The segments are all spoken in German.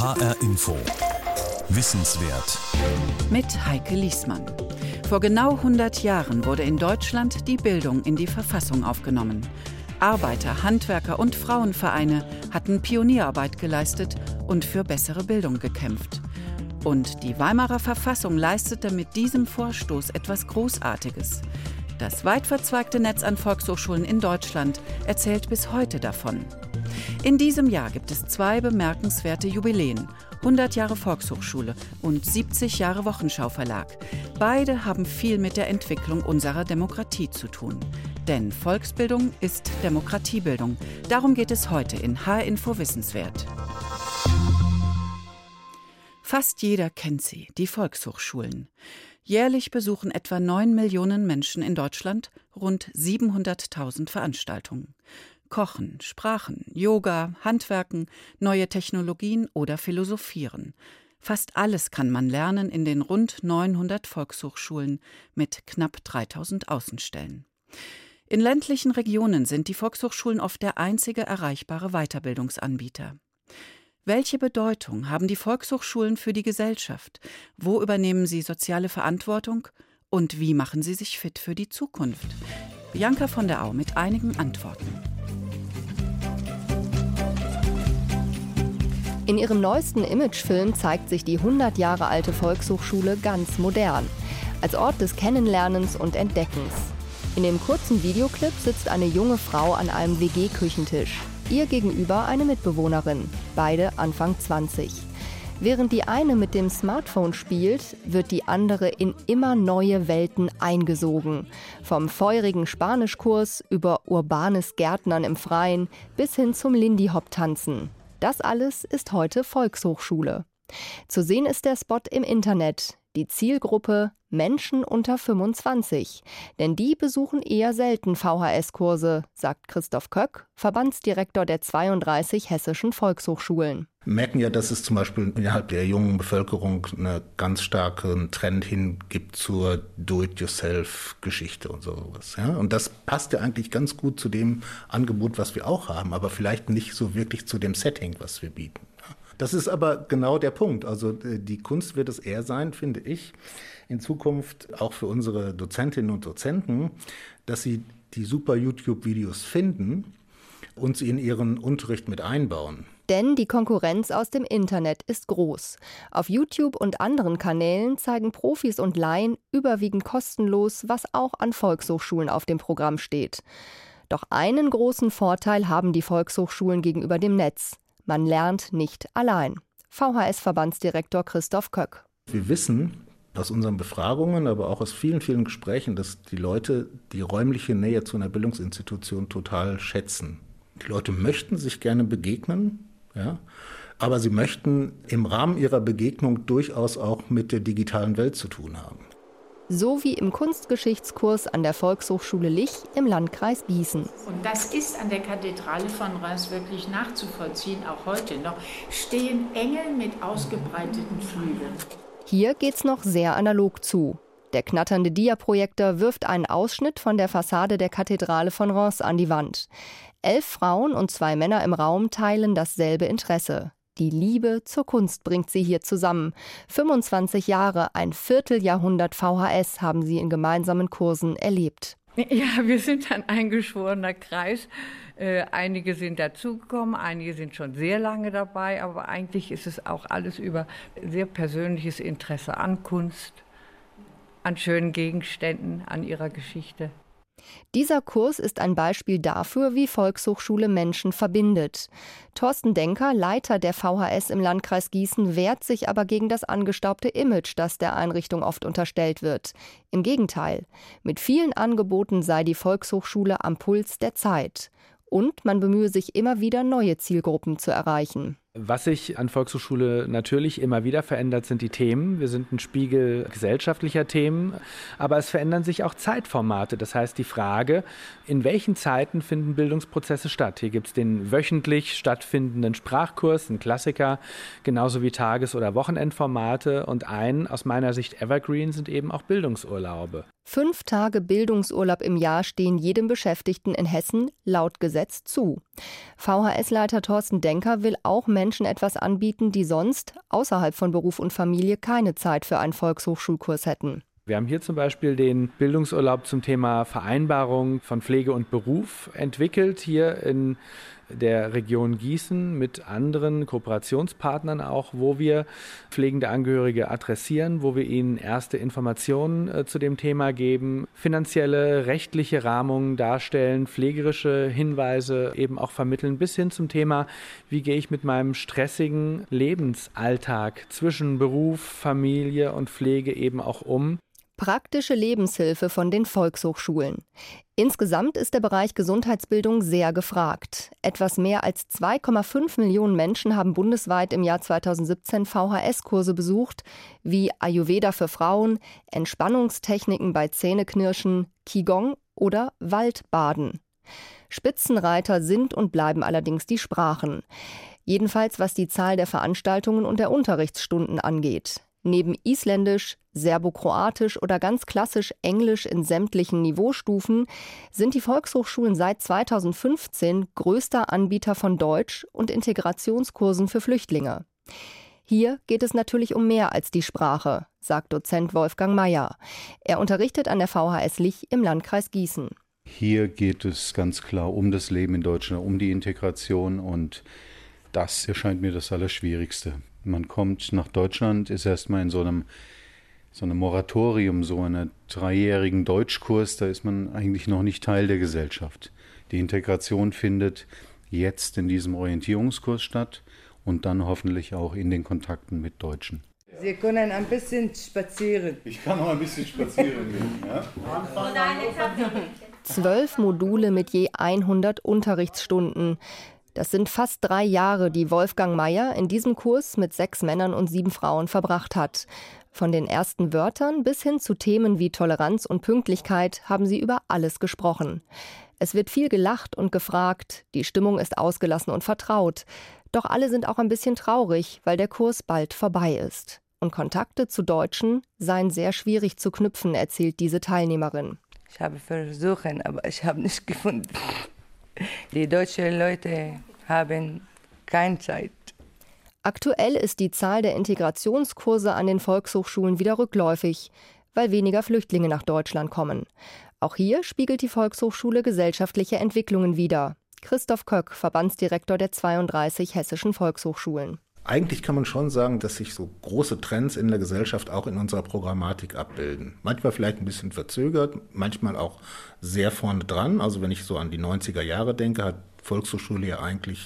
HR Info. Wissenswert. Mit Heike Liesmann. Vor genau 100 Jahren wurde in Deutschland die Bildung in die Verfassung aufgenommen. Arbeiter-, Handwerker- und Frauenvereine hatten Pionierarbeit geleistet und für bessere Bildung gekämpft. Und die Weimarer Verfassung leistete mit diesem Vorstoß etwas Großartiges. Das weit verzweigte Netz an Volkshochschulen in Deutschland erzählt bis heute davon. In diesem Jahr gibt es 2 bemerkenswerte Jubiläen: 100 Jahre Volkshochschule und 70 Jahre Wochenschau Verlag. Beide haben viel mit der Entwicklung unserer Demokratie zu tun. Denn Volksbildung ist Demokratiebildung. Darum geht es heute in HR Info Wissenswert. Fast jeder kennt sie, die Volkshochschulen. Jährlich besuchen etwa 9 Millionen Menschen in Deutschland rund 700.000 Veranstaltungen. Kochen, Sprachen, Yoga, Handwerken, neue Technologien oder Philosophieren. Fast alles kann man lernen in den rund 900 Volkshochschulen mit knapp 3.000 Außenstellen. In ländlichen Regionen sind die Volkshochschulen oft der einzige erreichbare Weiterbildungsanbieter. Welche Bedeutung haben die Volkshochschulen für die Gesellschaft? Wo übernehmen sie soziale Verantwortung? Und wie machen sie sich fit für die Zukunft? Bianca von der Au mit einigen Antworten. In ihrem neuesten Imagefilm zeigt sich die 100 Jahre alte Volkshochschule ganz modern, als Ort des Kennenlernens und Entdeckens. In dem kurzen Videoclip sitzt eine junge Frau an einem WG-Küchentisch. Ihr gegenüber eine Mitbewohnerin, beide Anfang 20. Während die eine mit dem Smartphone spielt, wird die andere in immer neue Welten eingesogen. Vom feurigen Spanischkurs über urbanes Gärtnern im Freien bis hin zum Lindy-Hop-Tanzen. Das alles ist heute Volkshochschule. Zu sehen ist der Spot im Internet. Die Zielgruppe Menschen unter 25. Denn die besuchen eher selten VHS-Kurse, sagt Christoph Köck, Verbandsdirektor der 32 hessischen Volkshochschulen. Wir merken ja, dass es zum Beispiel innerhalb der jungen Bevölkerung einen ganz starken Trend hin gibt zur Do-it-yourself-Geschichte und sowas. Ja? Und das passt ja eigentlich ganz gut zu dem Angebot, was wir auch haben, aber vielleicht nicht so wirklich zu dem Setting, was wir bieten. Das ist aber genau der Punkt. Also die Kunst wird es eher sein, finde ich, in Zukunft auch für unsere Dozentinnen und Dozenten, dass sie die super YouTube-Videos finden und sie in ihren Unterricht mit einbauen. Denn die Konkurrenz aus dem Internet ist groß. Auf YouTube und anderen Kanälen zeigen Profis und Laien überwiegend kostenlos, was auch an Volkshochschulen auf dem Programm steht. Doch einen großen Vorteil haben die Volkshochschulen gegenüber dem Netz: Man lernt nicht allein. VHS-Verbandsdirektor Christoph Köck. Wir wissen aus unseren Befragungen, aber auch aus vielen, vielen Gesprächen, dass die Leute die räumliche Nähe zu einer Bildungsinstitution total schätzen. Die Leute möchten sich gerne begegnen, ja, aber sie möchten im Rahmen ihrer Begegnung durchaus auch mit der digitalen Welt zu tun haben. So wie im Kunstgeschichtskurs an der Volkshochschule Lich im Landkreis Gießen. Und das ist an der Kathedrale von Reims wirklich nachzuvollziehen, auch heute noch, stehen Engel mit ausgebreiteten Flügeln. Hier geht's noch sehr analog zu. Der knatternde Diaprojektor wirft einen Ausschnitt von der Fassade der Kathedrale von Reims an die Wand. 11 Frauen und 2 Männer im Raum teilen dasselbe Interesse. Die Liebe zur Kunst bringt sie hier zusammen. 25 Jahre, ein Vierteljahrhundert VHS haben sie in gemeinsamen Kursen erlebt. Ja, wir sind ein eingeschworener Kreis. Einige sind dazugekommen, einige sind schon sehr lange dabei, aber eigentlich ist es auch alles über sehr persönliches Interesse an Kunst, an schönen Gegenständen, an ihrer Geschichte. Dieser Kurs ist ein Beispiel dafür, wie Volkshochschule Menschen verbindet. Thorsten Denker, Leiter der VHS im Landkreis Gießen, wehrt sich aber gegen das angestaubte Image, das der Einrichtung oft unterstellt wird. Im Gegenteil, mit vielen Angeboten sei die Volkshochschule am Puls der Zeit. Und man bemühe sich immer wieder, neue Zielgruppen zu erreichen. Was sich an Volkshochschule natürlich immer wieder verändert, sind die Themen. Wir sind ein Spiegel gesellschaftlicher Themen, aber es verändern sich auch Zeitformate. Das heißt, die Frage, in welchen Zeiten finden Bildungsprozesse statt? Hier gibt es den wöchentlich stattfindenden Sprachkurs, einen Klassiker, genauso wie Tages- oder Wochenendformate. Und ein, aus meiner Sicht Evergreen, sind eben auch Bildungsurlaube. 5 Tage Bildungsurlaub im Jahr stehen jedem Beschäftigten in Hessen laut Gesetz zu. VHS-Leiter Thorsten Denker will auch Menschen etwas anbieten, die sonst außerhalb von Beruf und Familie keine Zeit für einen Volkshochschulkurs hätten. Wir haben hier zum Beispiel den Bildungsurlaub zum Thema Vereinbarung von Pflege und Beruf entwickelt, hier in der Region Gießen mit anderen Kooperationspartnern auch, wo wir pflegende Angehörige adressieren, wo wir ihnen erste Informationen zu dem Thema geben, finanzielle, rechtliche Rahmungen darstellen, pflegerische Hinweise eben auch vermitteln, bis hin zum Thema, wie gehe ich mit meinem stressigen Lebensalltag zwischen Beruf, Familie und Pflege eben auch um. Praktische Lebenshilfe von den Volkshochschulen. Insgesamt ist der Bereich Gesundheitsbildung sehr gefragt. Etwas mehr als 2,5 Millionen Menschen haben bundesweit im Jahr 2017 VHS-Kurse besucht, wie Ayurveda für Frauen, Entspannungstechniken bei Zähneknirschen, Qigong oder Waldbaden. Spitzenreiter sind und bleiben allerdings die Sprachen. Jedenfalls was die Zahl der Veranstaltungen und der Unterrichtsstunden angeht. Neben Isländisch, Serbokroatisch oder ganz klassisch Englisch in sämtlichen Niveaustufen sind die Volkshochschulen seit 2015 größter Anbieter von Deutsch- und Integrationskursen für Flüchtlinge. Hier geht es natürlich um mehr als die Sprache, sagt Dozent Wolfgang Meyer. Er unterrichtet an der VHS Lich im Landkreis Gießen. Hier geht es ganz klar um das Leben in Deutschland, um die Integration, und das erscheint mir das Allerschwierigste. Man kommt nach Deutschland, ist erstmal in so einem Moratorium, so einem 3-jährigen Deutschkurs, da ist man eigentlich noch nicht Teil der Gesellschaft. Die Integration findet jetzt in diesem Orientierungskurs statt und dann hoffentlich auch in den Kontakten mit Deutschen. Sie können ein bisschen spazieren. Ich kann auch ein bisschen spazieren gehen, ja? 12 Module mit je 100 Unterrichtsstunden. Das sind fast 3 Jahre, die Wolfgang Meyer in diesem Kurs mit 6 Männern und 7 Frauen verbracht hat. Von den ersten Wörtern bis hin zu Themen wie Toleranz und Pünktlichkeit haben sie über alles gesprochen. Es wird viel gelacht und gefragt, die Stimmung ist ausgelassen und vertraut. Doch alle sind auch ein bisschen traurig, weil der Kurs bald vorbei ist. Und Kontakte zu Deutschen seien sehr schwierig zu knüpfen, erzählt diese Teilnehmerin. Ich habe versucht, aber ich habe nicht gefunden. Die deutschen Leute haben keine Zeit. Aktuell ist die Zahl der Integrationskurse an den Volkshochschulen wieder rückläufig, weil weniger Flüchtlinge nach Deutschland kommen. Auch hier spiegelt die Volkshochschule gesellschaftliche Entwicklungen wider. Christoph Köck, Verbandsdirektor der 32 hessischen Volkshochschulen. Eigentlich kann man schon sagen, dass sich so große Trends in der Gesellschaft auch in unserer Programmatik abbilden. Manchmal vielleicht ein bisschen verzögert, manchmal auch sehr vorne dran. Also wenn ich so an die 90er Jahre denke, hat Volkshochschule ja eigentlich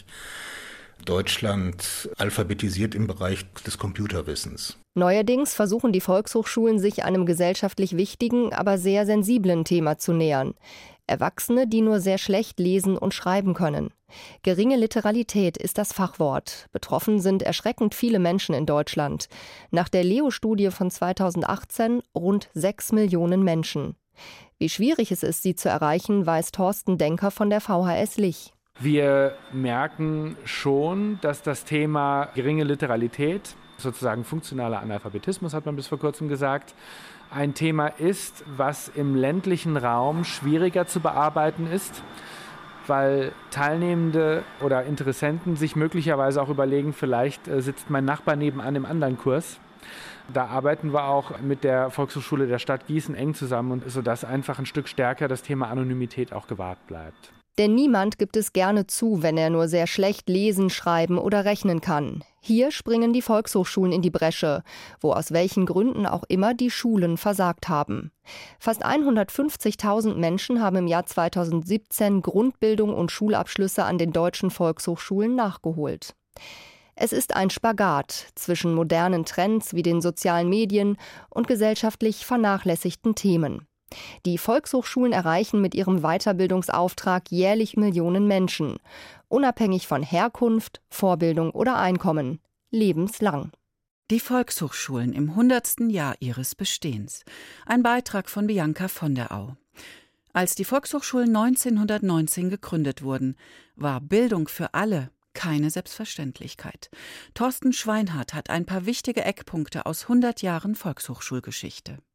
Deutschland alphabetisiert im Bereich des Computerwissens. Neuerdings versuchen die Volkshochschulen, sich einem gesellschaftlich wichtigen, aber sehr sensiblen Thema zu nähern. Erwachsene, die nur sehr schlecht lesen und schreiben können. Geringe Literalität ist das Fachwort. Betroffen sind erschreckend viele Menschen in Deutschland. Nach der Leo-Studie von 2018 rund 6 Millionen Menschen. Wie schwierig es ist, sie zu erreichen, weiß Thorsten Denker von der VHS Lich. Wir merken schon, dass das Thema geringe Literalität, sozusagen funktionaler Analphabetismus, hat man bis vor kurzem gesagt, ein Thema ist, was im ländlichen Raum schwieriger zu bearbeiten ist, weil Teilnehmende oder Interessenten sich möglicherweise auch überlegen, vielleicht sitzt mein Nachbar nebenan im anderen Kurs. Da arbeiten wir auch mit der Volkshochschule der Stadt Gießen eng zusammen, sodass einfach ein Stück stärker das Thema Anonymität auch gewahrt bleibt. Denn niemand gibt es gerne zu, wenn er nur sehr schlecht lesen, schreiben oder rechnen kann. Hier springen die Volkshochschulen in die Bresche, wo aus welchen Gründen auch immer die Schulen versagt haben. Fast 150.000 Menschen haben im Jahr 2017 Grundbildung und Schulabschlüsse an den deutschen Volkshochschulen nachgeholt. Es ist ein Spagat zwischen modernen Trends wie den sozialen Medien und gesellschaftlich vernachlässigten Themen. Die Volkshochschulen erreichen mit ihrem Weiterbildungsauftrag jährlich Millionen Menschen, unabhängig von Herkunft, Vorbildung oder Einkommen, lebenslang. Die Volkshochschulen im 100. Jahr ihres Bestehens. Ein Beitrag von Bianca von der Au. Als die Volkshochschulen 1919 gegründet wurden, war Bildung für alle keine Selbstverständlichkeit. Thorsten Schweinhardt hat ein paar wichtige Eckpunkte aus 100 Jahren Volkshochschulgeschichte.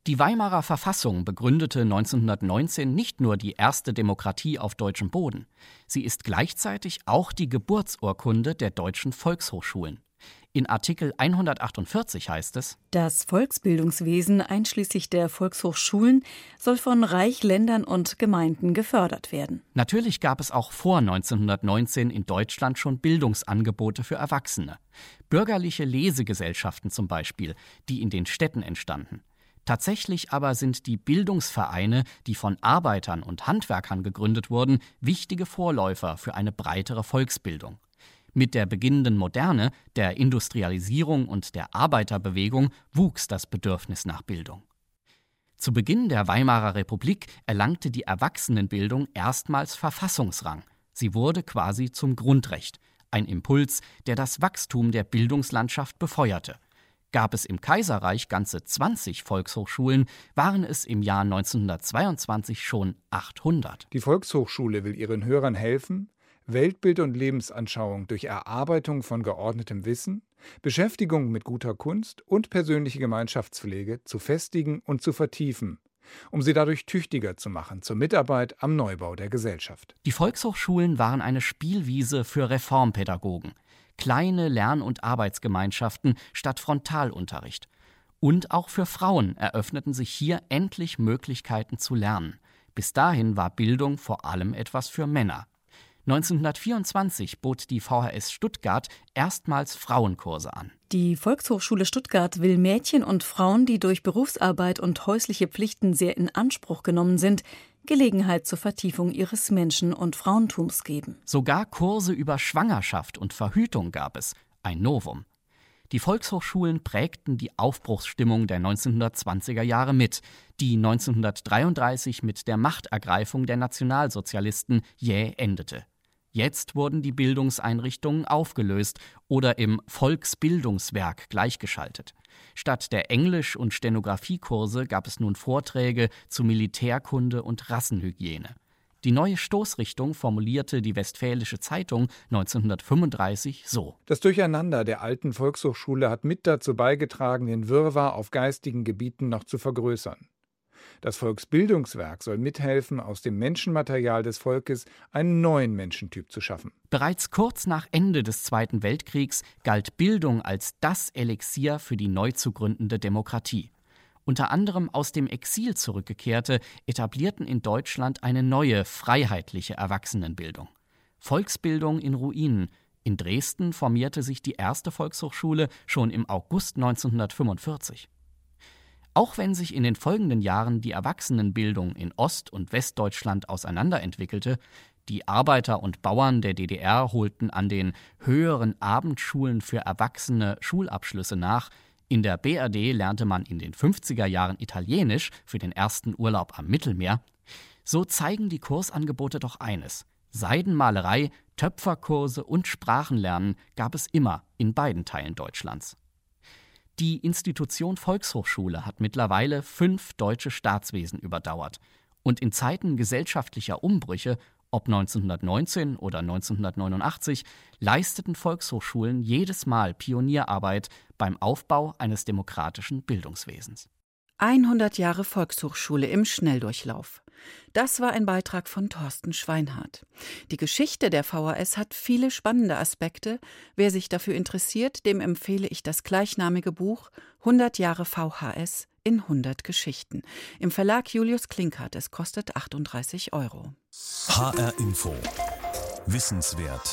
Die Weimarer Verfassung begründete 1919 nicht nur die erste Demokratie auf deutschem Boden. Sie ist gleichzeitig auch die Geburtsurkunde der deutschen Volkshochschulen. In Artikel 148 heißt es: Das Volksbildungswesen einschließlich der Volkshochschulen soll von Reich, Ländern und Gemeinden gefördert werden. Natürlich gab es auch vor 1919 in Deutschland schon Bildungsangebote für Erwachsene. Bürgerliche Lesegesellschaften zum Beispiel, die in den Städten entstanden. Tatsächlich aber sind die Bildungsvereine, die von Arbeitern und Handwerkern gegründet wurden, wichtige Vorläufer für eine breitere Volksbildung. Mit der beginnenden Moderne, der Industrialisierung und der Arbeiterbewegung wuchs das Bedürfnis nach Bildung. Zu Beginn der Weimarer Republik erlangte die Erwachsenenbildung erstmals Verfassungsrang. Sie wurde quasi zum Grundrecht, ein Impuls, der das Wachstum der Bildungslandschaft befeuerte. Gab es im Kaiserreich ganze 20 Volkshochschulen, waren es im Jahr 1922 schon 800. Die Volkshochschule will ihren Hörern helfen, Weltbild und Lebensanschauung durch Erarbeitung von geordnetem Wissen, Beschäftigung mit guter Kunst und persönliche Gemeinschaftspflege zu festigen und zu vertiefen, um sie dadurch tüchtiger zu machen zur Mitarbeit am Neubau der Gesellschaft. Die Volkshochschulen waren eine Spielwiese für Reformpädagogen, kleine Lern- und Arbeitsgemeinschaften statt Frontalunterricht. Und auch für Frauen eröffneten sich hier endlich Möglichkeiten zu lernen. Bis dahin war Bildung vor allem etwas für Männer. 1924 bot die VHS Stuttgart erstmals Frauenkurse an. Die Volkshochschule Stuttgart will Mädchen und Frauen, die durch Berufsarbeit und häusliche Pflichten sehr in Anspruch genommen sind, Gelegenheit zur Vertiefung ihres Menschen- und Frauentums geben. Sogar Kurse über Schwangerschaft und Verhütung gab es, ein Novum. Die Volkshochschulen prägten die Aufbruchsstimmung der 1920er Jahre mit, die 1933 mit der Machtergreifung der Nationalsozialisten jäh endete. Jetzt wurden die Bildungseinrichtungen aufgelöst oder im Volksbildungswerk gleichgeschaltet. Statt der Englisch- und Stenografiekurse gab es nun Vorträge zu Militärkunde und Rassenhygiene. Die neue Stoßrichtung formulierte die Westfälische Zeitung 1935 so: Das Durcheinander der alten Volkshochschule hat mit dazu beigetragen, den Wirrwarr auf geistigen Gebieten noch zu vergrößern. Das Volksbildungswerk soll mithelfen, aus dem Menschenmaterial des Volkes einen neuen Menschentyp zu schaffen. Bereits kurz nach Ende des Zweiten Weltkriegs galt Bildung als das Elixier für die neu zu gründende Demokratie. Unter anderem aus dem Exil Zurückgekehrte etablierten in Deutschland eine neue, freiheitliche Erwachsenenbildung. Volksbildung in Ruinen. In Dresden formierte sich die erste Volkshochschule schon im August 1945. Auch wenn sich in den folgenden Jahren die Erwachsenenbildung in Ost- und Westdeutschland auseinanderentwickelte, die Arbeiter und Bauern der DDR holten an den höheren Abendschulen für Erwachsene Schulabschlüsse nach. In der BRD lernte man in den 50er Jahren Italienisch für den ersten Urlaub am Mittelmeer. So zeigen die Kursangebote doch eines: Seidenmalerei, Töpferkurse und Sprachenlernen gab es immer in beiden Teilen Deutschlands. Die Institution Volkshochschule hat mittlerweile 5 deutsche Staatswesen überdauert. Und in Zeiten gesellschaftlicher Umbrüche, ob 1919 oder 1989, leisteten Volkshochschulen jedes Mal Pionierarbeit beim Aufbau eines demokratischen Bildungswesens. 100 Jahre Volkshochschule im Schnelldurchlauf. Das war ein Beitrag von Thorsten Schweinhardt. Die Geschichte der VHS hat viele spannende Aspekte. Wer sich dafür interessiert, dem empfehle ich das gleichnamige Buch 100 Jahre VHS in 100 Geschichten. Im Verlag Julius Klinkert. Es kostet 38 €. HR Info. Wissenswert.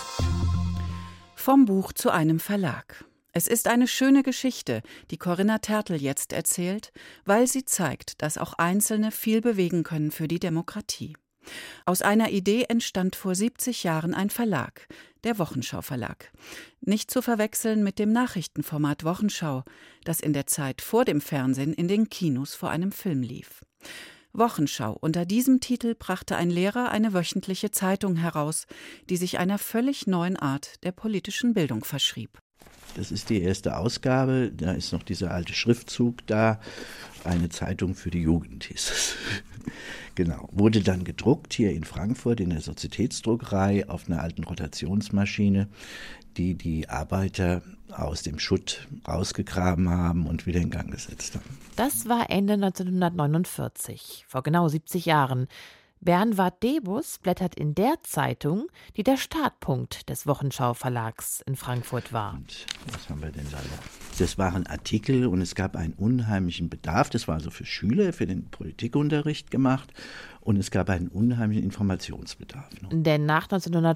Vom Buch zu einem Verlag. Es ist eine schöne Geschichte, die Corinna Tertel jetzt erzählt, weil sie zeigt, dass auch Einzelne viel bewegen können für die Demokratie. Aus einer Idee entstand vor 70 Jahren ein Verlag, der Wochenschau Verlag. Nicht zu verwechseln mit dem Nachrichtenformat Wochenschau, das in der Zeit vor dem Fernsehen in den Kinos vor einem Film lief. Wochenschau, unter diesem Titel brachte ein Lehrer eine wöchentliche Zeitung heraus, die sich einer völlig neuen Art der politischen Bildung verschrieb. Das ist die erste Ausgabe, da ist noch dieser alte Schriftzug da, eine Zeitung für die Jugend hieß es. Genau, wurde dann gedruckt hier in Frankfurt in der Sozietätsdruckerei auf einer alten Rotationsmaschine. die die Arbeiter aus dem Schutt rausgegraben haben und wieder in Gang gesetzt haben. Das war Ende 1949, vor genau 70 Jahren. Bernward Debus blättert in der Zeitung, die der Startpunkt des Wochenschau-Verlags in Frankfurt war. Und was haben wir denn da? Das waren Artikel und es gab einen unheimlichen Bedarf. Das war also für Schüler, für den Politikunterricht gemacht. Und es gab einen unheimlichen Informationsbedarf. Denn nach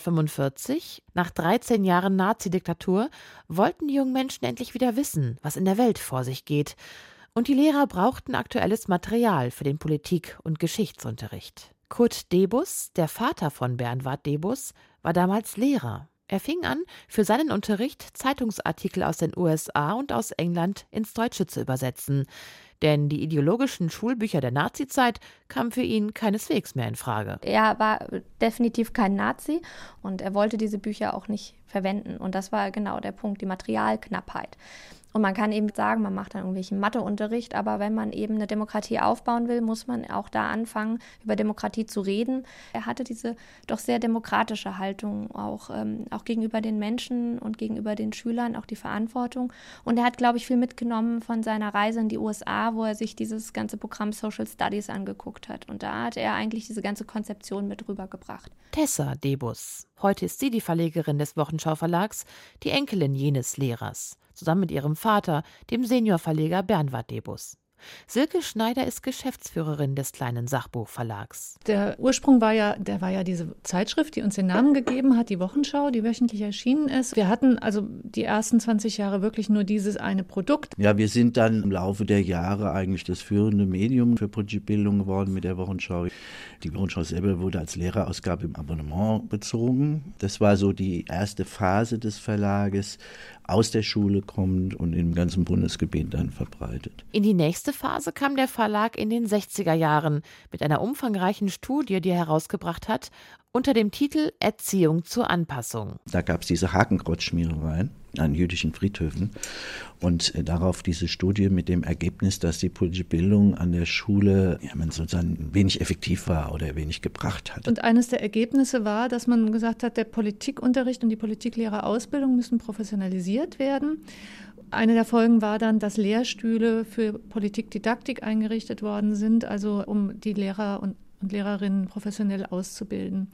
1945, nach 13 Jahren Nazi-Diktatur, wollten die jungen Menschen endlich wieder wissen, was in der Welt vor sich geht. Und die Lehrer brauchten aktuelles Material für den Politik- und Geschichtsunterricht. Kurt Debus, der Vater von Bernward Debus, war damals Lehrer. Er fing an, für seinen Unterricht Zeitungsartikel aus den USA und aus England ins Deutsche zu übersetzen. Denn die ideologischen Schulbücher der Nazizeit kamen für ihn keineswegs mehr in Frage. Er war definitiv kein Nazi und er wollte diese Bücher auch nicht verwenden. Und das war genau der Punkt, die Materialknappheit. Und man kann eben sagen, man macht dann irgendwelchen Matheunterricht, aber wenn man eben eine Demokratie aufbauen will, muss man auch da anfangen, über Demokratie zu reden. Er hatte diese doch sehr demokratische Haltung, auch gegenüber den Menschen und gegenüber den Schülern, auch die Verantwortung. Und er hat, glaube ich, viel mitgenommen von seiner Reise in die USA, wo er sich dieses ganze Programm Social Studies angeguckt hat. Und da hat er eigentlich diese ganze Konzeption mit rübergebracht. Tessa Debus. Heute ist sie die Verlegerin des Wochenschau-Verlags, die Enkelin jenes Lehrers, zusammen mit ihrem Vater, dem Seniorverleger Bernward Debus. Silke Schneider ist Geschäftsführerin des kleinen Sachbuchverlags. Der Ursprung war ja diese Zeitschrift, die uns den Namen gegeben hat, die Wochenschau, die wöchentlich erschienen ist. Wir hatten also die ersten 20 Jahre wirklich nur dieses eine Produkt. Ja, wir sind dann im Laufe der Jahre eigentlich das führende Medium für politische Bildung geworden mit der Wochenschau. Die Wochenschau selber wurde als Lehrerausgabe im Abonnement bezogen. Das war so die erste Phase des Verlages, aus der Schule kommt und im ganzen Bundesgebiet dann verbreitet. In die nächste Phase kam der Verlag in den 60er Jahren mit einer umfangreichen Studie, die er herausgebracht hat, unter dem Titel Erziehung zur Anpassung. Da gab es diese Hakenkreuzschmierereien an jüdischen Friedhöfen und darauf diese Studie mit dem Ergebnis, dass die politische Bildung an der Schule sozusagen wenig effektiv war oder wenig gebracht hat. Und eines der Ergebnisse war, dass man gesagt hat, der Politikunterricht und die Politiklehrerausbildung müssen professionalisiert werden. Eine der Folgen war dann, dass Lehrstühle für Politikdidaktik eingerichtet worden sind, also um die Lehrer und Lehrerinnen professionell auszubilden.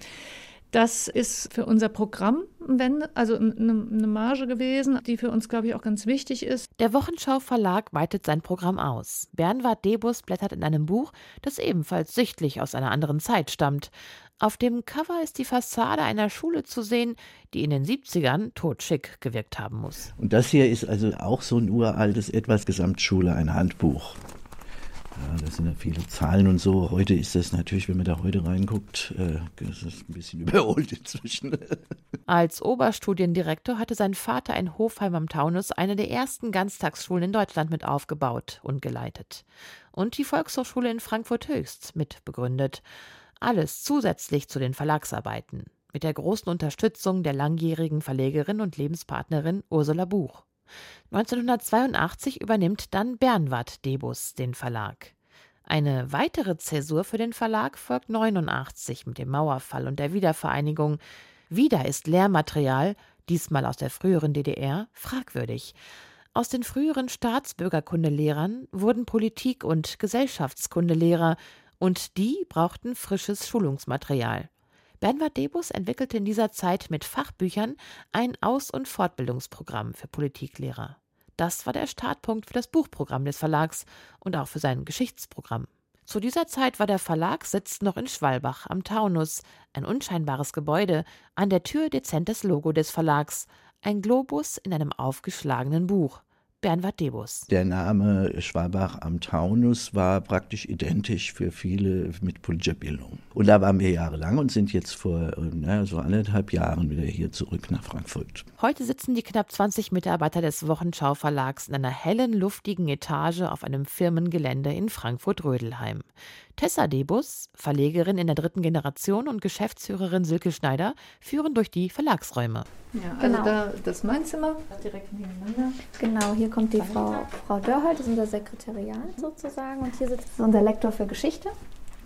Das ist für unser Programm eine Marge gewesen, die für uns, glaube ich, auch ganz wichtig ist. Der Wochenschau-Verlag weitet sein Programm aus. Bernward Debus blättert in einem Buch, das ebenfalls sichtlich aus einer anderen Zeit stammt. Auf dem Cover ist die Fassade einer Schule zu sehen, die in den 70ern totschick gewirkt haben muss. Und das hier ist also auch so ein uraltes Gesamtschule, ein Handbuch. Ja, da sind ja viele Zahlen und so. Heute ist das natürlich, wenn man da heute reinguckt, das ist ein bisschen überholt inzwischen. Als Oberstudiendirektor hatte sein Vater in Hofheim am Taunus eine der ersten Ganztagsschulen in Deutschland mit aufgebaut und geleitet. Und die Volkshochschule in Frankfurt-Höchst mit begründet. Alles zusätzlich zu den Verlagsarbeiten. Mit der großen Unterstützung der langjährigen Verlegerin und Lebenspartnerin Ursula Buch. 1982 übernimmt dann Bernward Debus den Verlag. Eine weitere Zäsur für den Verlag folgt 1989 mit dem Mauerfall und der Wiedervereinigung. Wieder ist Lehrmaterial, diesmal aus der früheren DDR, fragwürdig. Aus den früheren Staatsbürgerkundelehrern wurden Politik- und Gesellschaftskundelehrer und die brauchten frisches Schulungsmaterial. Bernward Debus entwickelte in dieser Zeit mit Fachbüchern ein Aus- und Fortbildungsprogramm für Politiklehrer. Das war der Startpunkt für das Buchprogramm des Verlags und auch für sein Geschichtsprogramm. Zu dieser Zeit war der Verlagssitz noch in Schwalbach am Taunus, ein unscheinbares Gebäude, an der Tür dezentes Logo des Verlags, ein Globus in einem aufgeschlagenen Buch. Bernward Debus. Der Name Schwalbach am Taunus war praktisch identisch für viele mit politischer Bildung. Und da waren wir jahrelang und sind jetzt vor so 1,5 Jahren wieder hier zurück nach Frankfurt. Heute sitzen die knapp 20 Mitarbeiter des Wochenschau-Verlags in einer hellen, luftigen Etage auf einem Firmengelände in Frankfurt-Rödelheim. Tessa Debus, Verlegerin in der 3. Generation und Geschäftsführerin Silke Schneider führen durch die Verlagsräume. Ja, also das ist mein Zimmer, direkt nebeneinander. Genau, hier kommt die Frau Dörhold, das ist unser Sekretariat sozusagen. Und hier sitzt unser Lektor für Geschichte.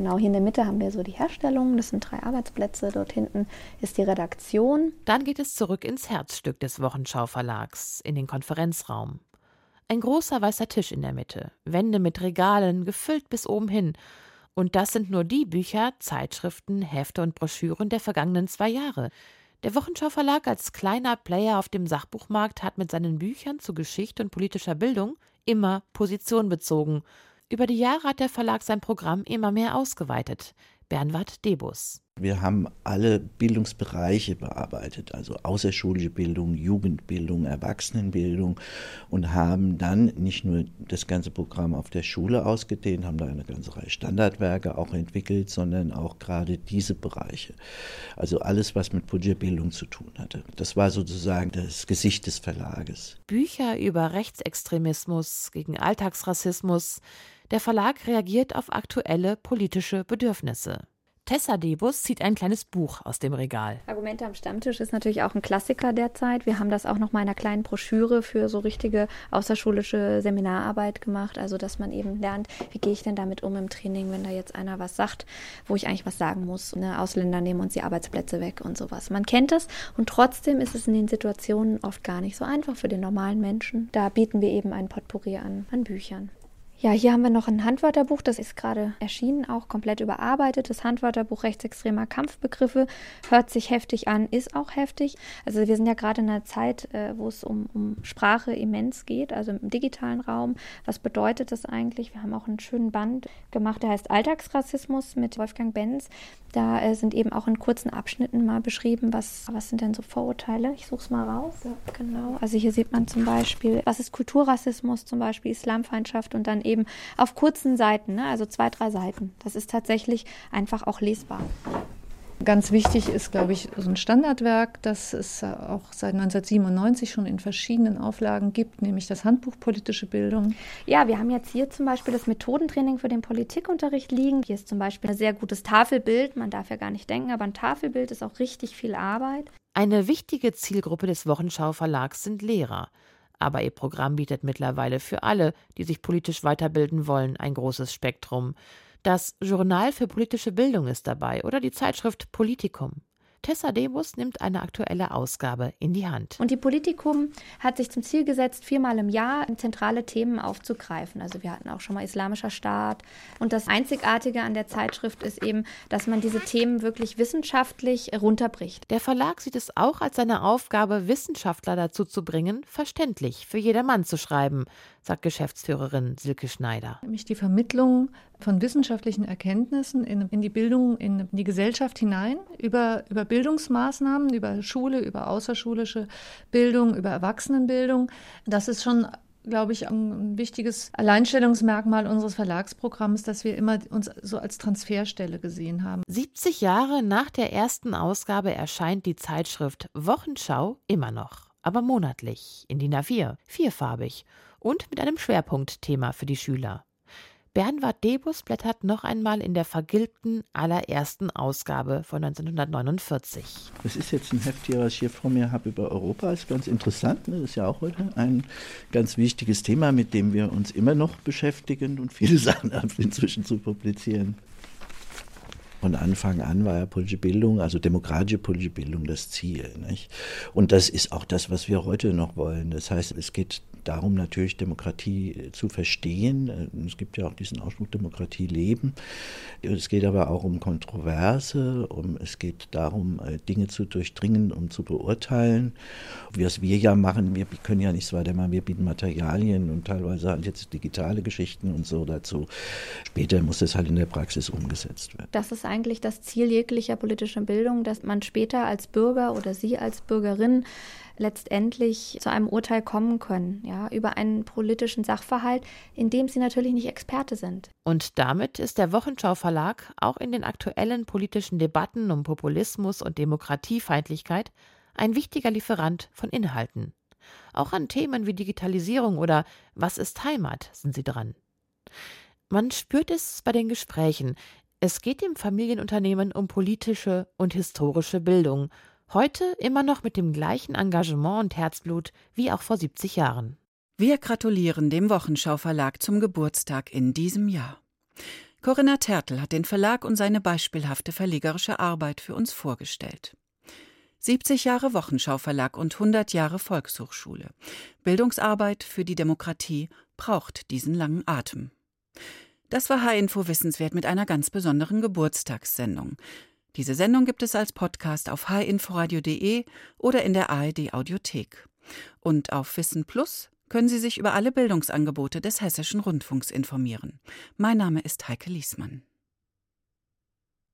Genau, hier in der Mitte haben wir so die Herstellung, das sind 3 Arbeitsplätze, dort hinten ist die Redaktion. Dann geht es zurück ins Herzstück des Wochenschau Verlags, in den Konferenzraum. Ein großer weißer Tisch in der Mitte, Wände mit Regalen, gefüllt bis oben hin. Und das sind nur die Bücher, Zeitschriften, Hefte und Broschüren der vergangenen 2 Jahre. Der Wochenschau Verlag als kleiner Player auf dem Sachbuchmarkt hat mit seinen Büchern zu Geschichte und politischer Bildung immer Position bezogen. Über die Jahre hat der Verlag sein Programm immer mehr ausgeweitet. Bernward Debus. Wir haben alle Bildungsbereiche bearbeitet, also außerschulische Bildung, Jugendbildung, Erwachsenenbildung und haben dann nicht nur das ganze Programm auf der Schule ausgedehnt, haben da eine ganze Reihe Standardwerke auch entwickelt, sondern auch gerade diese Bereiche. Also alles, was mit politischer Bildung zu tun hatte. Das war sozusagen das Gesicht des Verlages. Bücher über Rechtsextremismus, gegen Alltagsrassismus. Der Verlag reagiert auf aktuelle politische Bedürfnisse. Tessa Debus zieht ein kleines Buch aus dem Regal. Argumente am Stammtisch ist natürlich auch ein Klassiker der Zeit. Wir haben das auch noch mal in einer kleinen Broschüre für so richtige außerschulische Seminararbeit gemacht. Also, dass man eben lernt, wie gehe ich denn damit um im Training, wenn da jetzt einer was sagt, wo ich eigentlich was sagen muss. Ne? Ausländer nehmen uns die Arbeitsplätze weg und sowas. Man kennt es und trotzdem ist es in den Situationen oft gar nicht so einfach für den normalen Menschen. Da bieten wir eben ein Potpourri an Büchern. Ja, hier haben wir noch ein Handwörterbuch, das ist gerade erschienen, auch komplett überarbeitet. Das Handwörterbuch rechtsextremer Kampfbegriffe hört sich heftig an, ist auch heftig. Also wir sind ja gerade in einer Zeit, wo es um Sprache immens geht, also im digitalen Raum. Was bedeutet das eigentlich? Wir haben auch einen schönen Band gemacht, der heißt Alltagsrassismus mit Wolfgang Benz. Da sind eben auch in kurzen Abschnitten mal beschrieben, was sind denn so Vorurteile? Ich suche es mal raus. Ja, genau. Also hier sieht man zum Beispiel, was ist Kulturrassismus, zum Beispiel Islamfeindschaft und dann eben auf kurzen Seiten, ne? Also 2, 3 Seiten. Das ist tatsächlich einfach auch lesbar. Ganz wichtig ist, glaube ich, so ein Standardwerk, das es auch seit 1997 schon in verschiedenen Auflagen gibt, nämlich das Handbuch Politische Bildung. Ja, wir haben jetzt hier zum Beispiel das Methodentraining für den Politikunterricht liegen. Hier ist zum Beispiel ein sehr gutes Tafelbild. Man darf ja gar nicht denken, aber ein Tafelbild ist auch richtig viel Arbeit. Eine wichtige Zielgruppe des Wochenschau Verlags sind Lehrer. Aber ihr Programm bietet mittlerweile für alle, die sich politisch weiterbilden wollen, ein großes Spektrum. Das Journal für politische Bildung ist dabei oder die Zeitschrift Politikum. Tessa Debus nimmt eine aktuelle Ausgabe in die Hand. Und die Politikum hat sich zum Ziel gesetzt, 4-mal im Jahr zentrale Themen aufzugreifen. Also wir hatten auch schon mal Islamischer Staat. Und das Einzigartige an der Zeitschrift ist eben, dass man diese Themen wirklich wissenschaftlich runterbricht. Der Verlag sieht es auch als seine Aufgabe, Wissenschaftler dazu zu bringen, verständlich für jedermann zu schreiben, sagt Geschäftsführerin Silke Schneider. Nämlich die Vermittlung von wissenschaftlichen Erkenntnissen in die Bildung, in die Gesellschaft hinein, über Bildungsmaßnahmen, über Schule, über außerschulische Bildung, über Erwachsenenbildung. Das ist schon, glaube ich, ein wichtiges Alleinstellungsmerkmal unseres Verlagsprogramms, dass wir immer uns so als Transferstelle gesehen haben. 70 Jahre nach der ersten Ausgabe erscheint die Zeitschrift Wochenschau immer noch, aber monatlich in DIN A4, vierfarbig und mit einem Schwerpunktthema für die Schüler. Bernward Debus blättert noch einmal in der vergilbten allerersten Ausgabe von 1949. Das ist jetzt ein Heft hier, was ich hier vor mir habe über Europa. Das ist ganz interessant. Das ist ja auch heute ein ganz wichtiges Thema, mit dem wir uns immer noch beschäftigen und viele Sachen inzwischen zu publizieren. Von Anfang an war ja politische Bildung, also demokratische politische Bildung, das Ziel. Nicht? Und das ist auch das, was wir heute noch wollen. Das heißt, es geht darum, natürlich Demokratie zu verstehen. Es gibt ja auch diesen Ausspruch, Demokratie leben. Es geht aber auch um Kontroverse, es geht darum, Dinge zu durchdringen, um zu beurteilen. Was wir ja machen, wir können ja nichts weiter machen, wir bieten Materialien und teilweise halt jetzt digitale Geschichten und so dazu. Später muss das halt in der Praxis umgesetzt werden. Das ist eigentlich das Ziel jeglicher politischen Bildung, dass man später als Bürger oder Sie als Bürgerin letztendlich zu einem Urteil kommen können, ja, über einen politischen Sachverhalt, in dem Sie natürlich nicht Experte sind. Und damit ist der Wochenschau Verlag auch in den aktuellen politischen Debatten um Populismus und Demokratiefeindlichkeit ein wichtiger Lieferant von Inhalten. Auch an Themen wie Digitalisierung oder Was ist Heimat sind sie dran. Man spürt es bei den Gesprächen. Es geht im Familienunternehmen um politische und historische Bildung. Heute immer noch mit dem gleichen Engagement und Herzblut wie auch vor 70 Jahren. Wir gratulieren dem Wochenschau Verlag zum Geburtstag in diesem Jahr. Corinna Tertl hat den Verlag und seine beispielhafte verlegerische Arbeit für uns vorgestellt. 70 Jahre Wochenschau-Verlag und 100 Jahre Volkshochschule. Bildungsarbeit für die Demokratie braucht diesen langen Atem. Das war H-Info Wissenswert mit einer ganz besonderen Geburtstagssendung. Diese Sendung gibt es als Podcast auf hinforadio.de oder in der ARD-Audiothek. Und auf Wissen Plus können Sie sich über alle Bildungsangebote des Hessischen Rundfunks informieren. Mein Name ist Heike Liesmann.